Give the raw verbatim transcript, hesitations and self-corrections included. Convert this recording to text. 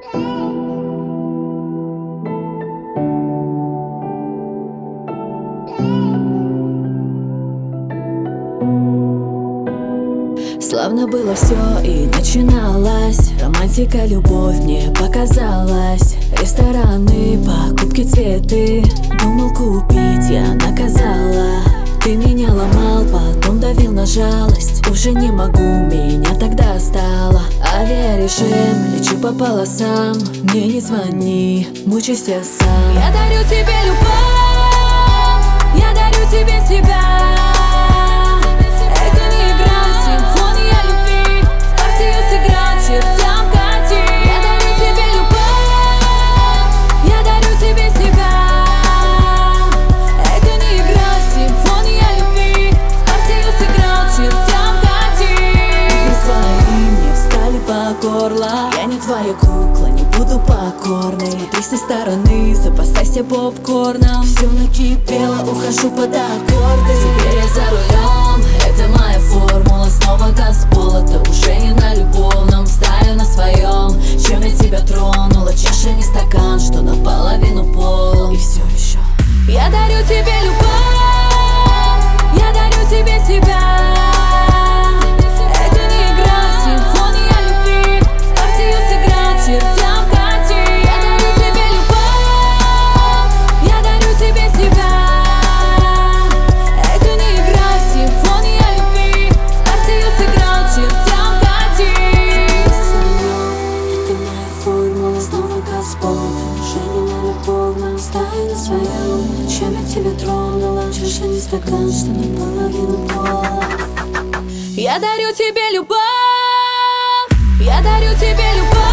Словно было все и начиналось. Романтика, любовь мне показалась. Рестораны, покупки, цветы. Думал купить, я наказала. Ты меня ломал, потом давил на жалость. Уже не могу, меня тогда стало. Авиарежим, лечу по полосам. Мне не звони, мучайся сам. Я дарю тебе любовь, я дарю тебе себя. Это не игра, симфония любви. В партию сыграть, чертям кати. Я дарю тебе любовь, я дарю тебе себя. Это не игра, симфония любви. В партию сыграть, чертям кати. Вы свои мне встали по горло. Я не твоя кукла, не буду покорной. Смотри со стороны, запасайся попкорном. Все накипело, ухожу под аккорды. Теперь я за рулем, это моя формула. Снова газ полота, уже не на любовном. Стою на своем, чем я тебя тронула. Чаша не стакан, что наполовину пол. И все еще я дарю тебе любовь, я дарю тебе себя. Это не игра, симфония любви. В партию сыграть, чертям кати. Я дарю тебе любовь, я дарю тебе себя. Это не игра, симфония любви. В партию сыграть, чертям кати. это моя формула. Снова газ полный, уже не на любовном. Стою на своем, чем я тебя тронула. Чаша не стакан, что наполовину пола. Я дарю тебе любовь, я дарю тебе любовь.